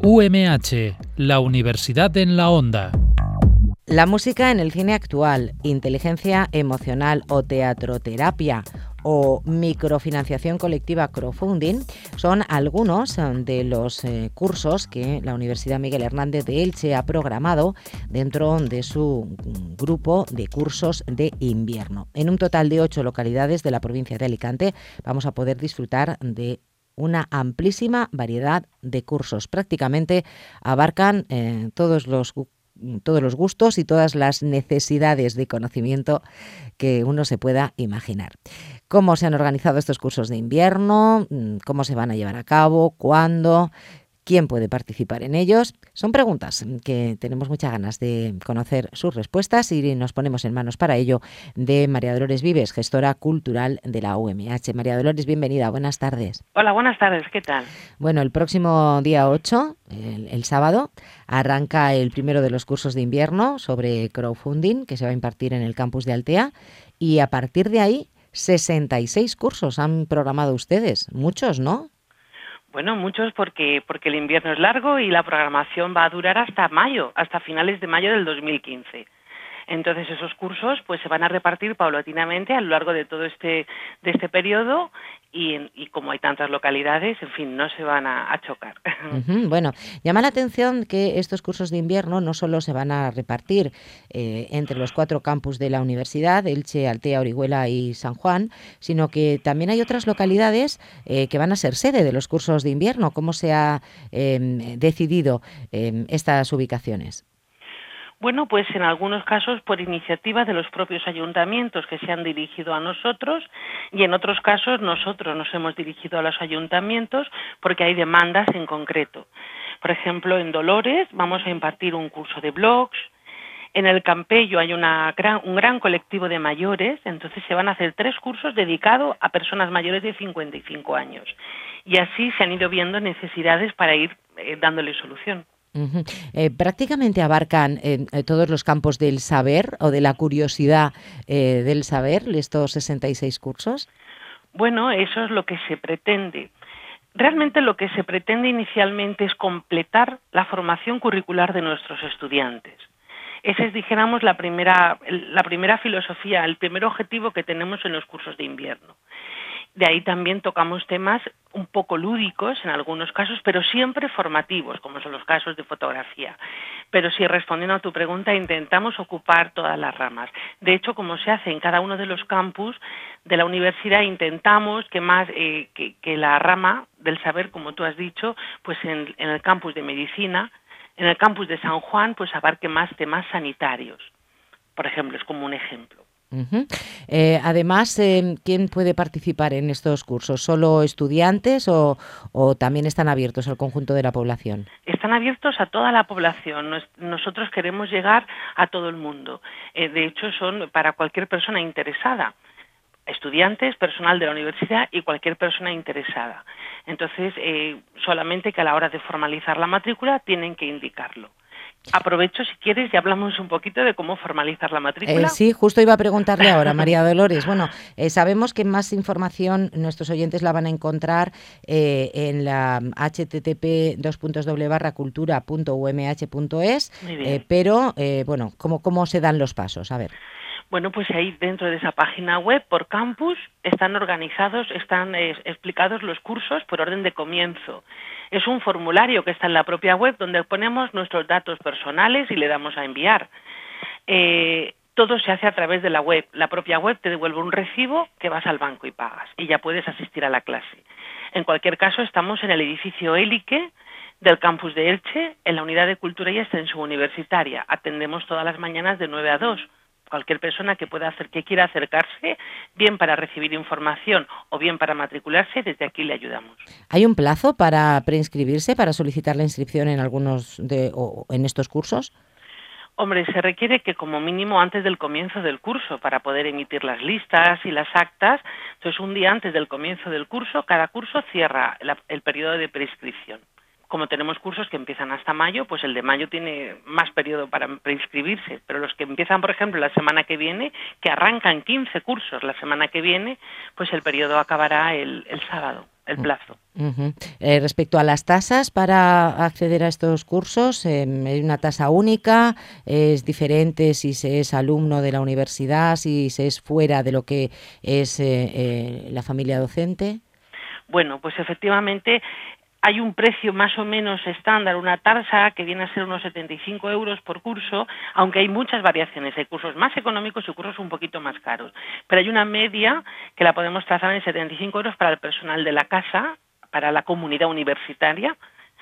UMH, la Universidad en la Onda. La música en el cine actual, inteligencia emocional o teatroterapia o microfinanciación colectiva crowdfunding son algunos de los cursos que la Universidad Miguel Hernández de Elche ha programado dentro de su grupo de cursos de invierno. En un total de 8 localidades de la provincia de Alicante vamos a poder disfrutar de una amplísima variedad de cursos. Prácticamente abarcan todos los gustos y todas las necesidades de conocimiento que uno se pueda imaginar. ¿Cómo se han organizado estos cursos de invierno? ¿Cómo se van a llevar a cabo? ¿Cuándo? ¿Quién puede participar en ellos? Son preguntas que tenemos muchas ganas de conocer sus respuestas y nos ponemos en manos para ello de María Dolores Vives, gestora cultural de la UMH. María Dolores, bienvenida, buenas tardes. Hola, buenas tardes, ¿qué tal? Bueno, el próximo día 8, el sábado, arranca el primero de los cursos de invierno sobre crowdfunding que se va a impartir en el campus de Altea y a partir de ahí 66 cursos han programado ustedes, muchos, ¿no? Bueno, muchos porque el invierno es largo y la programación va a durar hasta mayo, hasta finales de mayo del 2015. Entonces esos cursos pues se van a repartir paulatinamente a lo largo de todo este periodo y como hay tantas localidades, en fin, no se van a chocar. Bueno, llama la atención que estos cursos de invierno no solo se van a repartir entre los 4 campus de la universidad, Elche, Altea, Orihuela y San Juan, sino que también hay otras localidades que van a ser sede de los cursos de invierno. ¿Cómo se ha decidido estas ubicaciones? Bueno, pues en algunos casos por iniciativa de los propios ayuntamientos que se han dirigido a nosotros y en otros casos nosotros nos hemos dirigido a los ayuntamientos porque hay demandas en concreto. Por ejemplo, en Dolores vamos a impartir un curso de blogs. En el Campello hay un gran colectivo de mayores, entonces se van a hacer 3 cursos dedicados a personas mayores de 55 años. Y así se han ido viendo necesidades para ir dándole solución. Prácticamente abarcan todos los campos del saber o de la curiosidad del saber, estos 66 cursos. Bueno, eso es lo que se pretende. Realmente lo que se pretende inicialmente es completar la formación curricular de nuestros estudiantes. Esa es, dijéramos, la primera filosofía, el primer objetivo que tenemos en los cursos de invierno. De ahí también tocamos temas un poco lúdicos en algunos casos, pero siempre formativos, como son los casos de fotografía. Pero sí, respondiendo a tu pregunta, intentamos ocupar todas las ramas. De hecho, como se hace en cada uno de los campus de la universidad, intentamos que la rama del saber, como tú has dicho, pues en el campus de medicina, en el campus de San Juan, pues abarque más temas sanitarios. Por ejemplo, es como un ejemplo. Además, ¿quién puede participar en estos cursos? ¿Solo estudiantes o también están abiertos al conjunto de la población? Están abiertos a toda la población. Nosotros queremos llegar a todo el mundo. De hecho, son para cualquier persona interesada. Estudiantes, personal de la universidad y cualquier persona interesada. Entonces, solamente que a la hora de formalizar la matrícula tienen que indicarlo. Aprovecho, si quieres, y hablamos un poquito de cómo formalizar la matrícula. Sí, justo iba a preguntarle ahora, María Dolores. Bueno, sabemos que más información nuestros oyentes la van a encontrar en la http://cultura.umh.es, pero, bueno, ¿cómo se dan los pasos? A ver. Bueno, pues ahí dentro de esa página web, por campus, están organizados, están explicados los cursos por orden de comienzo. Es un formulario que está en la propia web donde ponemos nuestros datos personales y le damos a enviar. Todo se hace a través de la web. La propia web te devuelve un recibo que vas al banco y pagas y ya puedes asistir a la clase. En cualquier caso, estamos en el edificio Élique del campus de Elche, en la unidad de Cultura y Extensión Universitaria. Atendemos todas las mañanas de 9 a 2. Cualquier persona que quiera acercarse, bien para recibir información o bien para matricularse, desde aquí le ayudamos. ¿Hay un plazo para preinscribirse, para solicitar la inscripción en en estos cursos? Hombre, se requiere que como mínimo antes del comienzo del curso, para poder emitir las listas y las actas, entonces un día antes del comienzo del curso, cada curso cierra el periodo de preinscripción. Como tenemos cursos que empiezan hasta mayo, pues el de mayo tiene más periodo para preinscribirse, pero los que empiezan, por ejemplo, la semana que viene, que arrancan 15 cursos la semana que viene, pues el periodo acabará el sábado, el plazo. Respecto a las tasas para acceder a estos cursos, ¿hay una tasa única? ¿Es diferente si se es alumno de la universidad, si se es fuera de lo que es la familia docente? Bueno, pues efectivamente hay un precio más o menos estándar, una tasa que viene a ser unos 75 euros por curso, aunque hay muchas variaciones, hay cursos más económicos y cursos un poquito más caros. Pero hay una media que la podemos trazar en 75 euros para el personal de la casa, para la comunidad universitaria,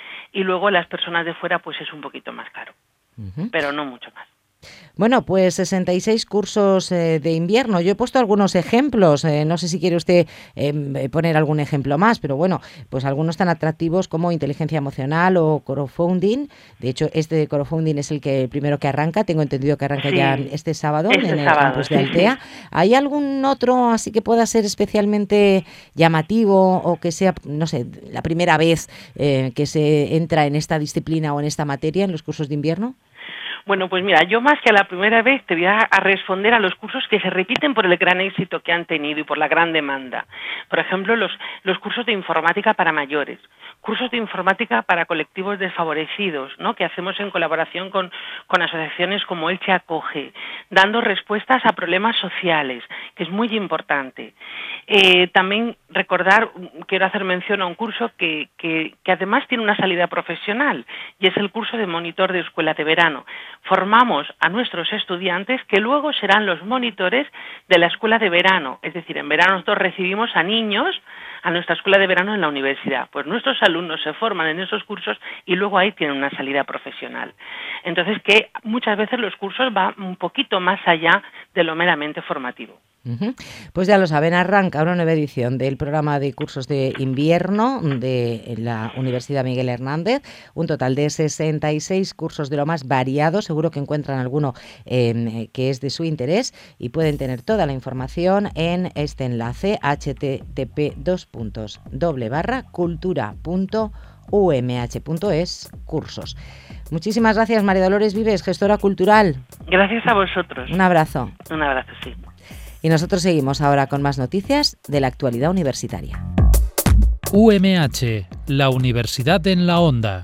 y luego las personas de fuera pues es un poquito más caro, pero no mucho más. Bueno, pues 66 cursos de invierno. Yo he puesto algunos ejemplos, no sé si quiere usted poner algún ejemplo más, pero bueno, pues algunos tan atractivos como inteligencia emocional o crowdfunding. De hecho, este de crowdfunding es el primero que arranca, tengo entendido que arranca ya este sábado en el campus de Altea. ¿Hay algún otro así que pueda ser especialmente llamativo o que sea, no sé, la primera vez que se entra en esta disciplina o en esta materia en los cursos de invierno? Bueno, pues mira, yo más que a la primera vez te voy a responder a los cursos que se repiten por el gran éxito que han tenido y por la gran demanda. Por ejemplo, los cursos de informática para mayores, cursos de informática para colectivos desfavorecidos, ¿no?, que hacemos en colaboración con asociaciones como Elche Acoge, dando respuestas a problemas sociales, que es muy importante. También quiero hacer mención a un curso que además tiene una salida profesional, y es el curso de monitor de escuela de verano. Formamos a nuestros estudiantes que luego serán los monitores de la escuela de verano, es decir, en verano nosotros recibimos a niños a nuestra escuela de verano en la universidad. Pues nuestros alumnos se forman en esos cursos y luego ahí tienen una salida profesional. Entonces, que muchas veces los cursos van un poquito más allá de lo meramente formativo. Pues ya lo saben, arranca una nueva edición del programa de cursos de invierno de la Universidad Miguel Hernández, un total de 66 cursos de lo más variado. Seguro que encuentran alguno que es de su interés y pueden tener toda la información en este enlace http://cultura.umh.es cursos. Muchísimas gracias, María Dolores Vives, gestora cultural. Gracias a vosotros. Un abrazo. Un abrazo, sí. Y nosotros seguimos ahora con más noticias de la actualidad universitaria. UMH, la Universidad en la Onda.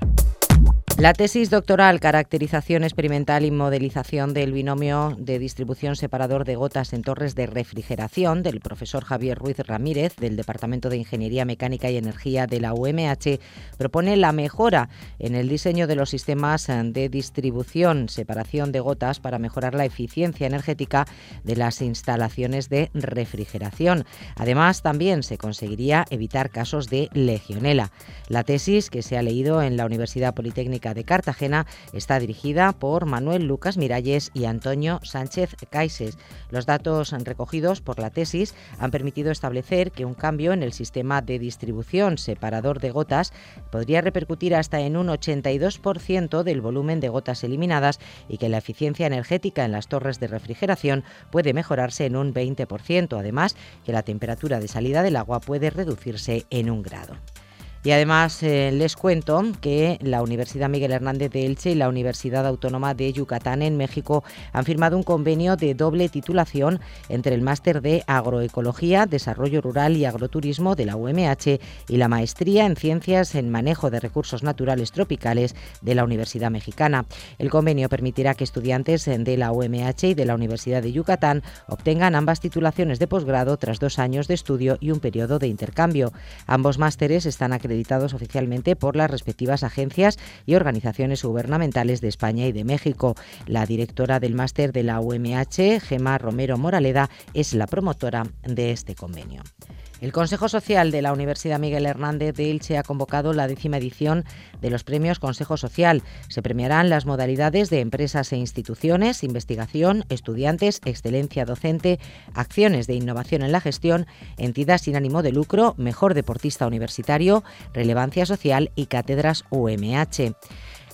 La tesis doctoral, caracterización experimental y modelización del binomio de distribución separador de gotas en torres de refrigeración del profesor Javier Ruiz Ramírez del Departamento de Ingeniería Mecánica y Energía de la UMH, propone la mejora en el diseño de los sistemas de distribución, separación de gotas para mejorar la eficiencia energética de las instalaciones de refrigeración. Además, también se conseguiría evitar casos de legionela. La tesis, que se ha leído en la Universidad Politécnica de Cartagena, está dirigida por Manuel Lucas Miralles y Antonio Sánchez Caises. Los datos recogidos por la tesis han permitido establecer que un cambio en el sistema de distribución separador de gotas podría repercutir hasta en un 82% del volumen de gotas eliminadas y que la eficiencia energética en las torres de refrigeración puede mejorarse en un 20%. Además, que la temperatura de salida del agua puede reducirse en 1 grado. Y además les cuento que la Universidad Miguel Hernández de Elche y la Universidad Autónoma de Yucatán en México han firmado un convenio de doble titulación entre el Máster de Agroecología, Desarrollo Rural y Agroturismo de la UMH y la Maestría en Ciencias en Manejo de Recursos Naturales Tropicales de la Universidad Mexicana. El convenio permitirá que estudiantes de la UMH y de la Universidad de Yucatán obtengan ambas titulaciones de posgrado tras 2 años de estudio y un periodo de intercambio. Ambos másteres están acreditados oficialmente por las respectivas agencias y organizaciones gubernamentales de España y de México. La directora del máster de la UMH, Gemma Romero Moraleda, es la promotora de este convenio. El Consejo Social de la Universidad Miguel Hernández de Elche ha convocado la 10ª edición de los premios Consejo Social. Se premiarán las modalidades de empresas e instituciones, investigación, estudiantes, excelencia docente, acciones de innovación en la gestión, entidad sin ánimo de lucro, mejor deportista universitario, relevancia social y cátedras UMH.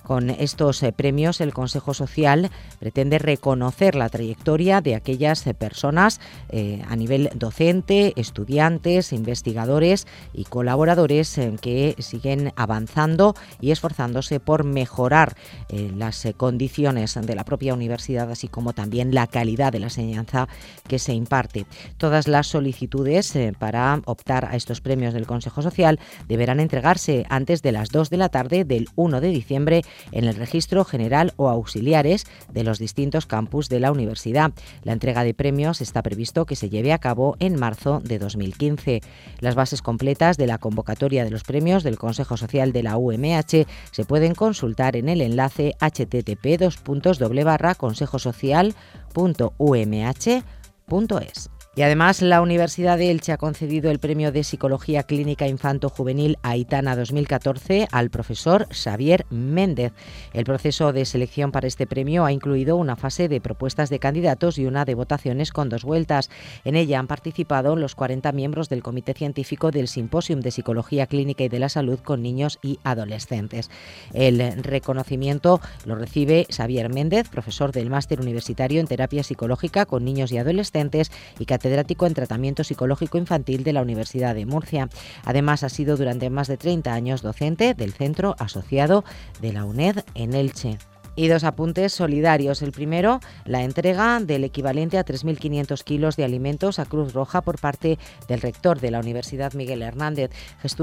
Con estos premios, el Consejo Social pretende reconocer la trayectoria de aquellas personas a nivel docente, estudiantes, investigadores y colaboradores que siguen avanzando y esforzándose por mejorar las condiciones de la propia universidad, así como también la calidad de la enseñanza que se imparte. Todas las solicitudes para optar a estos premios del Consejo Social deberán entregarse antes de las 2 de la tarde del 1 de diciembre en el Registro General o Auxiliares de los distintos campus de la universidad. La entrega de premios está previsto que se lleve a cabo en marzo de 2015. Las bases completas de la convocatoria de los premios del Consejo Social de la UMH se pueden consultar en el enlace http://consejosocial.umh.es. Y además, la Universidad de Elche ha concedido el Premio de Psicología Clínica Infanto-Juvenil Aitana 2014 al profesor Xavier Méndez. El proceso de selección para este premio ha incluido una fase de propuestas de candidatos y una de votaciones con 2 vueltas. En ella han participado los 40 miembros del Comité Científico del Simposium de Psicología Clínica y de la Salud con Niños y Adolescentes. El reconocimiento lo recibe Xavier Méndez, profesor del Máster Universitario en Terapia Psicológica con Niños y Adolescentes y catedrático en Tratamiento Psicológico Infantil de la Universidad de Murcia. Además, ha sido durante más de 30 años docente del Centro Asociado de la UNED en Elche. Y 2 apuntes solidarios. El primero, la entrega del equivalente a 3.500 kilos de alimentos a Cruz Roja por parte del rector de la Universidad Miguel Hernández.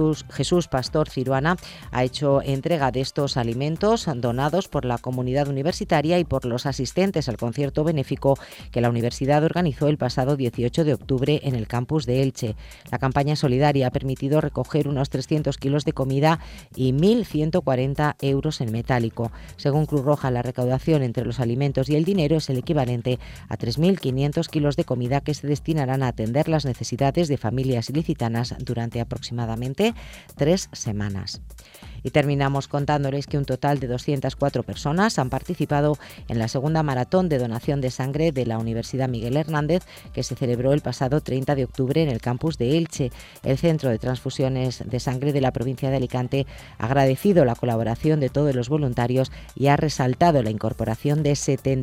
Jesús Pastor Ciruana ha hecho entrega de estos alimentos donados por la comunidad universitaria y por los asistentes al concierto benéfico que la universidad organizó el pasado 18 de octubre en el campus de Elche. La campaña solidaria ha permitido recoger unos 300 kilos de comida y 1.140 euros en metálico. Según Cruz Roja, la recaudación entre los alimentos y el dinero es el equivalente a 3.500 kilos de comida que se destinarán a atender las necesidades de familias ilicitanas durante aproximadamente 3 semanas. Y terminamos contándoles que un total de 204 personas han participado en la segunda maratón de donación de sangre de la Universidad Miguel Hernández, que se celebró el pasado 30 de octubre en el campus de Elche. El Centro de Transfusiones de Sangre de la provincia de Alicante ha agradecido la colaboración de todos los voluntarios y ha resaltado la incorporación de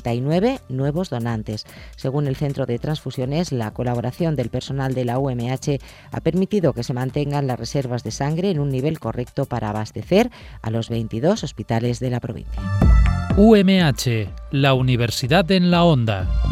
79 nuevos donantes. Según el Centro de Transfusiones, la colaboración del personal de la UMH ha permitido que se mantengan las reservas de sangre en un nivel correcto para abastecer a los 22 hospitales de la provincia. UMH, la Universidad en la Onda.